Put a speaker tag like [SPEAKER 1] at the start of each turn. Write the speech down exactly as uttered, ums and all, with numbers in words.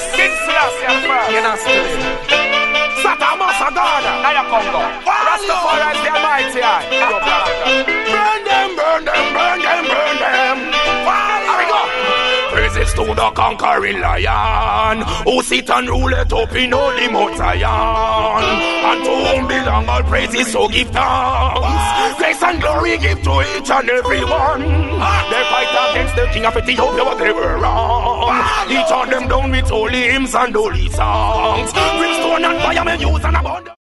[SPEAKER 1] King Selassie and first. You know, still. Satama Sagana. Naya Congo. Rastafari is the Almighty. Burn them, burn them, burn them, burn them. Here we go. Praises to the conquering lion, who sit and rule it up in all the Mount Zion. And to whom belong all praises, so give thanks. Grace and glory give to each and every one. They fight against the king of Ethiopia, but they were wrong. He turned them down with holy hymns and holy songs. Brimstone and fire may use and abundance.